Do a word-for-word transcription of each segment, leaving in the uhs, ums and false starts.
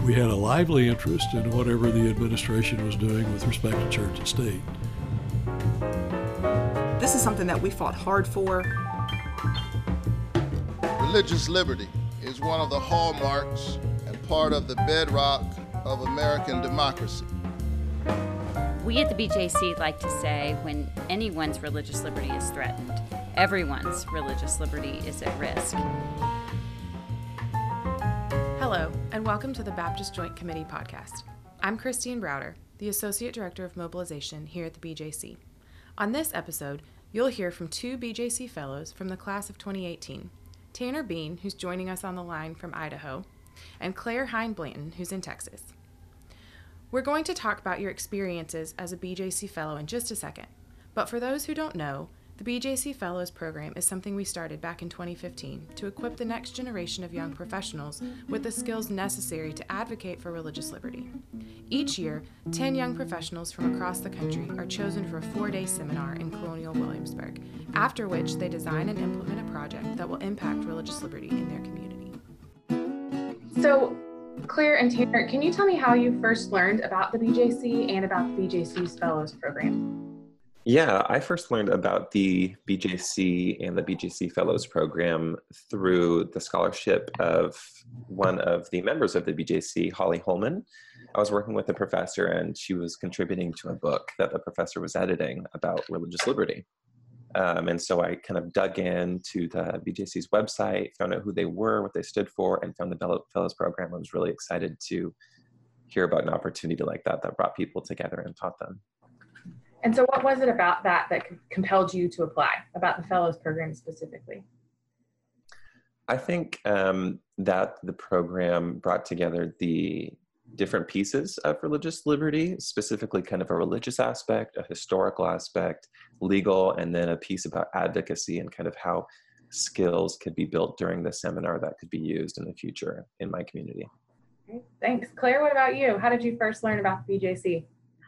We had a lively interest in whatever the administration was doing with respect to church and state. This is something that we fought hard for. Religious liberty is one of the hallmarks and part of the bedrock of American democracy. We at the B J C like to say when anyone's religious liberty is threatened, everyone's religious liberty is at risk. Hello, and welcome to the Baptist Joint Committee podcast. I'm Christine Browder, the Associate Director of Mobilization here at the B J C. On this episode, you'll hear from two B J C fellows from the class of twenty eighteen, Tanner Bean, who's joining us on the line from Idaho, and Claire Hine Blanton, who's in Texas. We're going to talk about your experiences as a B J C fellow in just a second, but for those who don't know, the B J C Fellows program is something we started back in twenty fifteen to equip the next generation of young professionals with the skills necessary to advocate for religious liberty. Each year, ten young professionals from across the country are chosen for a four-day seminar in Colonial Williamsburg, after which they design and implement a project that will impact religious liberty in their community. So, Claire and Tanner, can you tell me how you first learned about the B J C and about the B J C's Fellows program? Yeah, I first learned about the B J C and the B J C Fellows program through the scholarship of one of the members of the B J C, Holly Holman. I was working with a professor and she was contributing to a book that the professor was editing about religious liberty. Um, and so I kind of dug into the B J C's website, found out who they were, what they stood for, and found the Fellows program. I was really excited to hear about an opportunity like that that brought people together and taught them. And so what was it about that that compelled you to apply, about the Fellows program specifically? I think um, that the program brought together the different pieces of religious liberty, specifically kind of a religious aspect, a historical aspect, legal, and then a piece about advocacy and kind of how skills could be built during the seminar that could be used in the future in my community. Okay, thanks. Claire, what about you? How did you first learn about the B J C?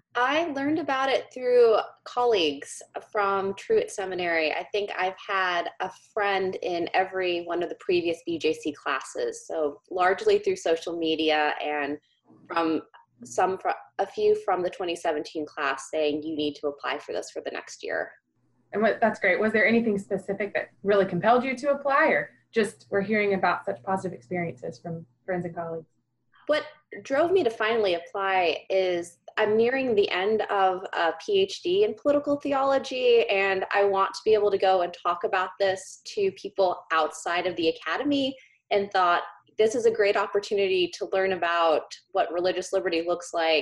I learned about it through colleagues from Truett Seminary. I think I've had a friend in every one of the previous B J C classes, so largely through social media and from some, a few from the twenty seventeen class saying you need to apply for this for the next year. And what, that's great. Was there anything specific that really compelled you to apply, or just we're hearing about such positive experiences from friends and colleagues? What drove me to finally apply is I'm nearing the end of a PhD in political theology, and I want to be able to go and talk about this to people outside of the academy, and thought this is a great opportunity to learn about what religious liberty looks like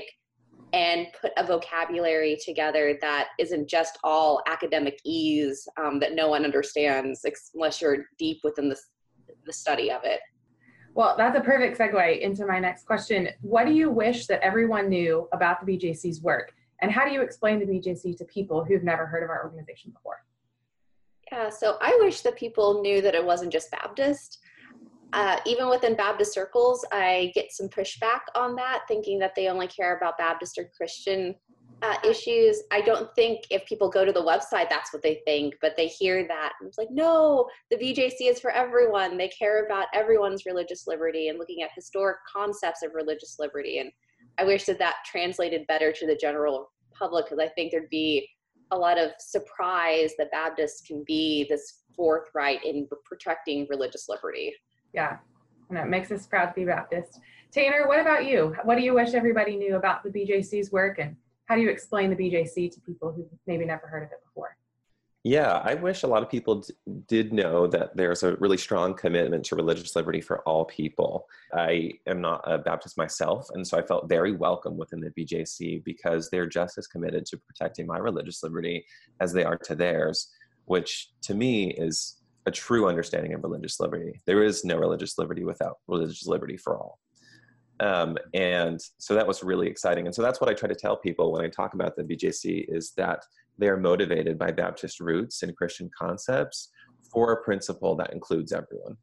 and put a vocabulary together that isn't just all academic ease um, that no one understands unless you're deep within the, the study of it. Well, that's a perfect segue into my next question. What do you wish that everyone knew about the B J C's work? And how do you explain the B J C to people who've never heard of our organization before? Yeah, so I wish that people knew that it wasn't just Baptist. Uh, even within Baptist circles, I get some pushback on that, thinking that they only care about Baptist or Christian uh, issues. I don't think if people go to the website, that's what they think, but they hear that. And it's like, no, the B J C is for everyone. They care about everyone's religious liberty and looking at historic concepts of religious liberty. And I wish that that translated better to the general public, because I think there'd be a lot of surprise that Baptists can be this forthright in protecting religious liberty. Yeah, and it makes us proud to be Baptist. Tanner, what about you? What do you wish everybody knew about the B J C's work, and how do you explain the B J C to people who maybe never heard of it before? Yeah, I wish a lot of people d- did know that there's a really strong commitment to religious liberty for all people. I am not a Baptist myself, and so I felt very welcome within the B J C because they're just as committed to protecting my religious liberty as they are to theirs, which to me is a true understanding of religious liberty. There is no religious liberty without religious liberty for all. Um, and so that was really exciting. And so that's what I try to tell people when I talk about the B J C, is that they are motivated by Baptist roots and Christian concepts for a principle that includes everyone.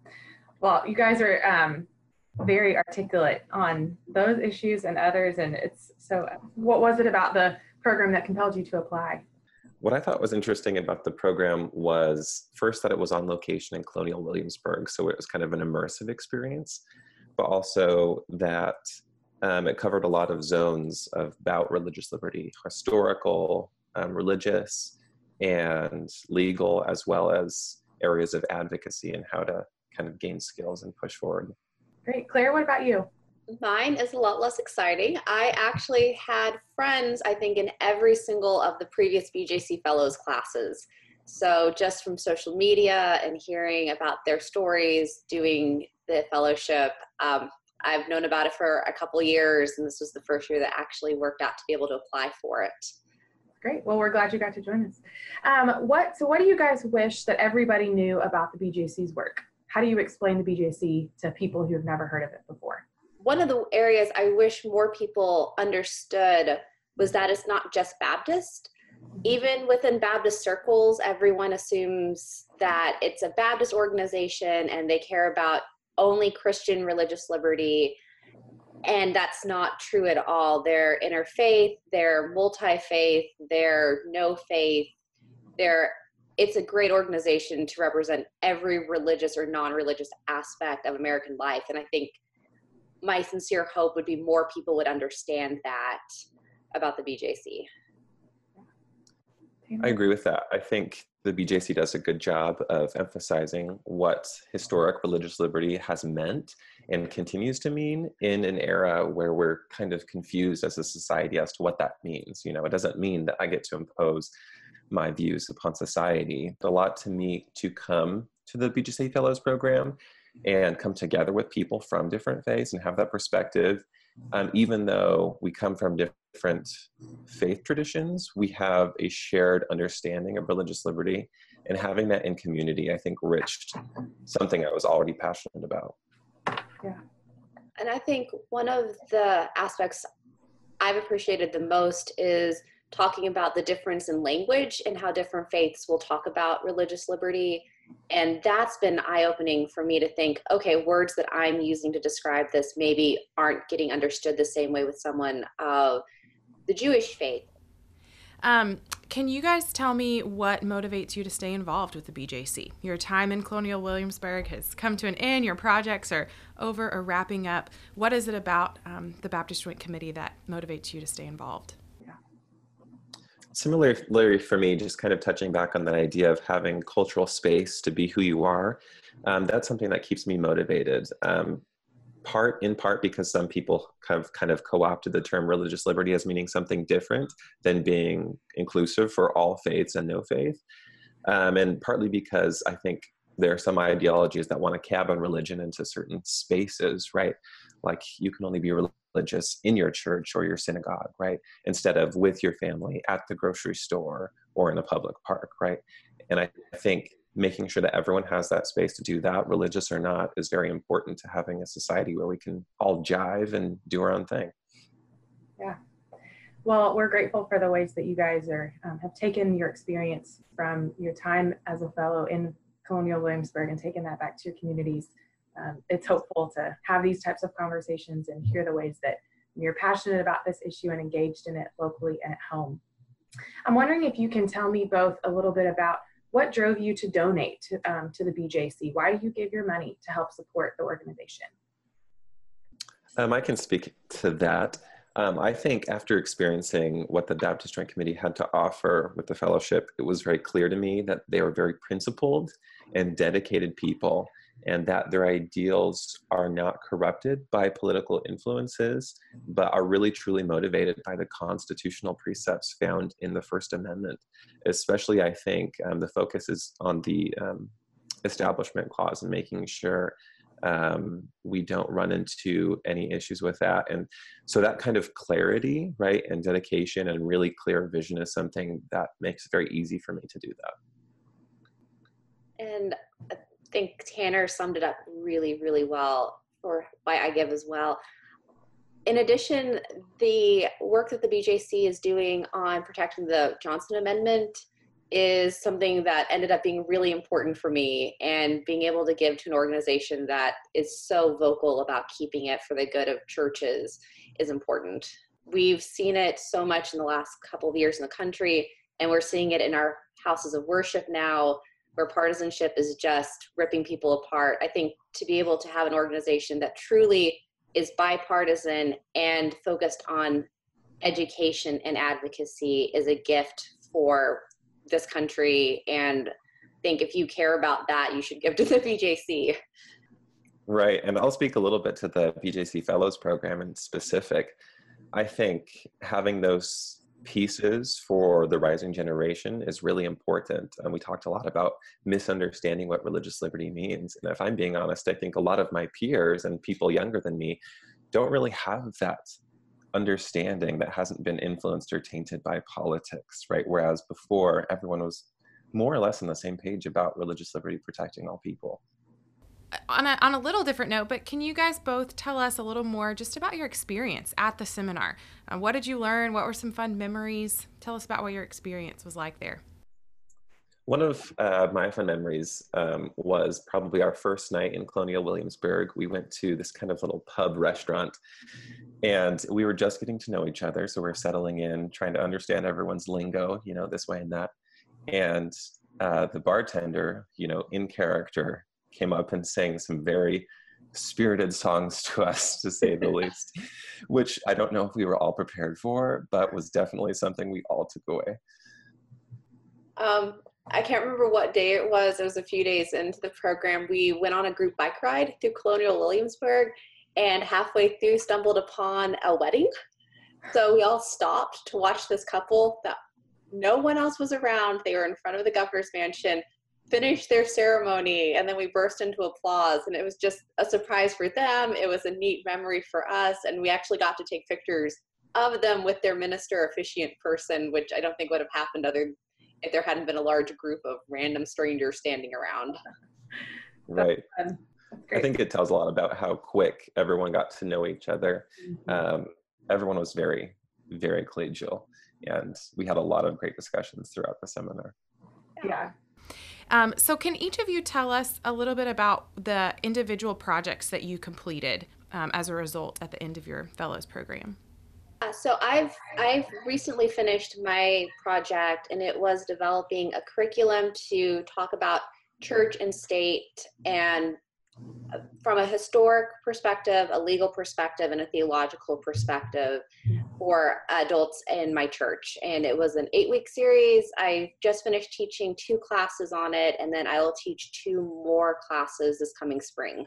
Well, you guys are um, very articulate on those issues and others. And it's so, what was it about the program that compelled you to apply? What I thought was interesting about the program was first that it was on location in Colonial Williamsburg. So it was kind of an immersive experience. but also that um, it covered a lot of zones of, about religious liberty, historical, um, religious, and legal, as well as areas of advocacy and how to kind of gain skills and push forward. Great. Claire, what about you? Mine is a lot less exciting. I actually had friends, I think, in every single of the previous B J C Fellows classes. So just from social media and hearing about their stories, doing the fellowship, um, I've known about it for a couple years, and this was the first year that actually worked out to be able to apply for it. Great. Well, we're glad you got to join us. Um, what, so what do you guys wish that everybody knew about the B J C's work? How do you explain the B J C to people who have never heard of it before? One of the areas I wish more people understood was that it's not just Baptist. Even within Baptist circles, everyone assumes that it's a Baptist organization and they care about only Christian religious liberty. And that's not true at all. They're interfaith, they're multi-faith, they're no faith. They're, it's a great organization to represent every religious or non-religious aspect of American life. And I think my sincere hope would be more people would understand that about the B J C. I agree with that. I think the B J C does a good job of emphasizing what historic religious liberty has meant and continues to mean in an era where we're kind of confused as a society as to what that means. You know, it doesn't mean that I get to impose my views upon society. A lot to me to come to the B J C Fellows program and come together with people from different faiths and have that perspective. Um, even though we come from different faith traditions, we have a shared understanding of religious liberty, and having that in community, I think, enriched something I was already passionate about. Yeah. And I think one of the aspects I've appreciated the most is talking about the difference in language and how different faiths will talk about religious liberty. And that's been eye-opening for me to think, okay, words that I'm using to describe this maybe aren't getting understood the same way with someone of the Jewish faith. Um, can you guys tell me what motivates you to stay involved with the B J C? Your time in Colonial Williamsburg has come to an end. Your projects are over or wrapping up. What is it about um, the Baptist Joint Committee that motivates you to stay involved? Similarly for me, just kind of touching back on that idea of having cultural space to be who you are, um, that's something that keeps me motivated. Um, part in part because some people kind of kind of co-opted the term religious liberty as meaning something different than being inclusive for all faiths and no faith, um, and partly because I think there are some ideologies that want to cabin religion into certain spaces, right? Like you can only be religious in your church or your synagogue, right? Instead of with your family at the grocery store or in a public park, right? And I think making sure that everyone has that space to do that, religious or not, is very important to having a society where we can all jive and do our own thing. Yeah. Well, we're grateful for the ways that you guys are um, have taken your experience from your time as a fellow in Colonial Williamsburg and taken that back to your communities. Um, it's hopeful to have these types of conversations and hear the ways that you're passionate about this issue and engaged in it locally and at home. I'm wondering if you can tell me both a little bit about what drove you to donate to, um, to the B J C. Why do you give your money to help support the organization? Um, I can speak to that. Um, I think after experiencing what the Baptist Joint Committee had to offer with the fellowship, it was very clear to me that they were very principled and dedicated people, and that their ideals are not corrupted by political influences, but are really truly motivated by the constitutional precepts found in the First Amendment. Especially, I think, um, the focus is on the um, Establishment Clause and making sure um, we don't run into any issues with that. And so that kind of clarity, right, and dedication and really clear vision is something that makes it very easy for me to do that. And I think Tanner summed it up really, really well for why I give as well. In addition, the work that the B J C is doing on protecting the Johnson Amendment is something that ended up being really important for me, and being able to give to an organization that is so vocal about keeping it for the good of churches is important. We've seen it so much in the last couple of years in the country, and we're seeing it in our houses of worship now, where partisanship is just ripping people apart. I think to be able to have an organization that truly is bipartisan and focused on education and advocacy is a gift for this country. And I think if you care about that, you should give to the B J C. Right, and I'll speak a little bit to the B J C Fellows Program in specific. I think having those pieces for the rising generation is really important. And we talked a lot about misunderstanding what religious liberty means. And if I'm being honest, I think a lot of my peers and people younger than me don't really have that understanding that hasn't been influenced or tainted by politics, right? Whereas before, everyone was more or less on the same page about religious liberty protecting all people. On a, on a little different note, but can you guys both tell us a little more just about your experience at the seminar? Uh, what did you learn? What were some fun memories? Tell us about what your experience was like there. One of uh, my fun memories um, was probably our first night in Colonial Williamsburg. We went to this kind of little pub restaurant, and we were just getting to know each other. So we we're settling in, trying to understand everyone's lingo, you know, this way and that. And uh, the bartender, you know, in character, came up and sang some very spirited songs to us, to say the least, which I don't know if we were all prepared for, but was definitely something we all took away. Um, I can't remember what day it was. It was a few days into the program. We went on a group bike ride through Colonial Williamsburg, and halfway through stumbled upon a wedding. So we all stopped to watch this couple that no one else was around. They were in front of the governor's mansion, finished their ceremony, and then we burst into applause, and it was just a surprise for them. It was a neat memory for us, and we actually got to take pictures of them with their minister officiant person, which I don't think would have happened other if there hadn't been a large group of random strangers standing around. Right. I think it tells a lot about how quick everyone got to know each other. Mm-hmm. Um, everyone was very, very collegial, and we had a lot of great discussions throughout the seminar. Yeah. Um, so can each of you tell us a little bit about the individual projects that you completed um, as a result at the end of your fellows program? Uh, so I've I've recently finished my project, and it was developing a curriculum to talk about church and state, and from a historic perspective, a legal perspective, and a theological perspective for adults in my church. And it was an eight-week series. I just finished teaching two classes on it, and then I will teach two more classes this coming spring.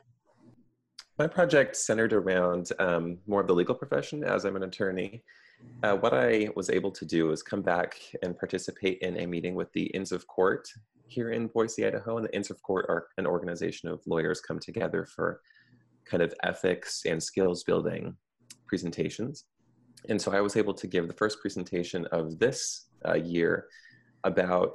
My project centered around um, more of the legal profession, as I'm an attorney. Uh, what I was able to do is come back and participate in a meeting with the Inns of Court here in Boise, Idaho. And the Inns of Court are an organization of lawyers come together for kind of ethics and skills building presentations. And so I was able to give the first presentation of this uh, year about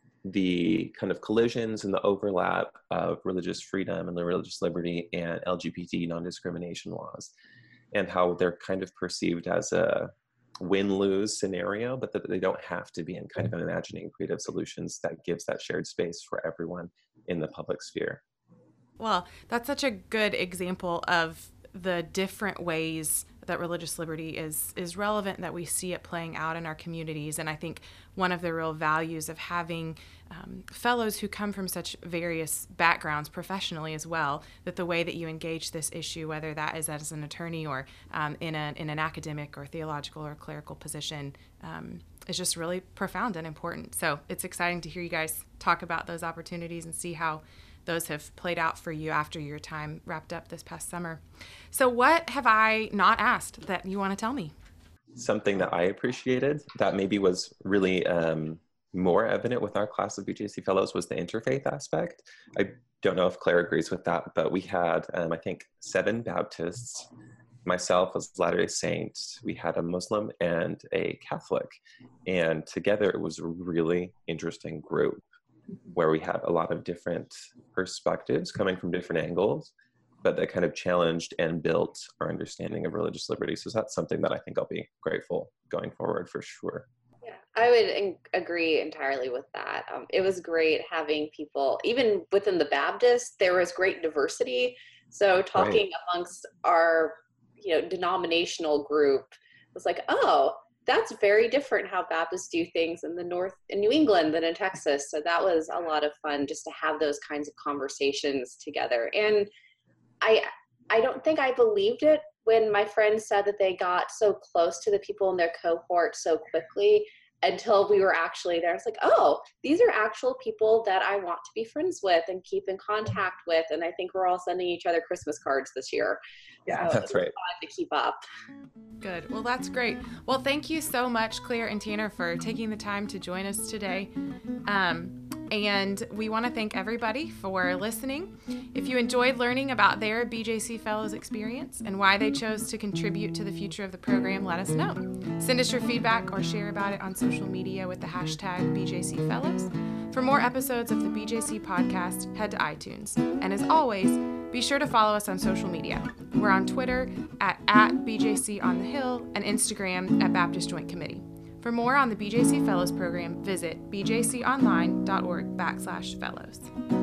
the kind of collisions and the overlap of religious freedom and the religious liberty and L G B T non-discrimination laws, and how they're kind of perceived as a win-lose scenario, but that they don't have to be, in kind of imagining creative solutions that gives that shared space for everyone in the public sphere. Well, that's such a good example of the different ways that religious liberty is is relevant, that we see it playing out in our communities. And I think one of the real values of having um, fellows who come from such various backgrounds professionally as well, that the way that you engage this issue, whether that is as an attorney or um, in, a, in an academic or theological or clerical position, um, is just really profound and important. So it's exciting to hear you guys talk about those opportunities and see how those have played out for you after your time wrapped up this past summer. So what have I not asked that you want to tell me? Something that I appreciated that maybe was really um, more evident with our class of B J C Fellows was the interfaith aspect. I don't know if Claire agrees with that, but we had, um, I think, seven Baptists, myself as Latter-day Saint, we had a Muslim and a Catholic, and together it was a really interesting group where we had a lot of different perspectives coming from different angles, but that kind of challenged and built our understanding of religious liberty. So that's something that I think I'll be grateful going forward for sure. Yeah, I would in- agree entirely with that. Um, it was great having people, even within the Baptist, there was great diversity. So talking right. amongst our, you know, denominational group was like, oh, that's very different how Baptists do things in the North, in New England than in Texas. So that was a lot of fun just to have those kinds of conversations together. And I, I don't think I believed it when my friends said that they got so close to the people in their cohort so quickly until we were actually there. It's like, oh, these are actual people that I want to be friends with and keep in contact with. And I think we're all sending each other Christmas cards this year. Yeah, so that's right. Fun to keep up. Good. Well, that's great. Well, thank you so much, Claire and Tanner, for taking the time to join us today. Um, and we want to thank everybody for listening. If you enjoyed learning about their B J C Fellows experience and why they chose to contribute to the future of the program, let us know. Send us your feedback or share about it on social media with the hashtag B J C Fellows. For more episodes of the B J C podcast, head to iTunes. And as always, be sure to follow us on social media. We're on Twitter at, at B J C on the Hill and Instagram at Baptist Joint Committee. For more on the B J C Fellows program, visit b j c online dot org backslash fellows.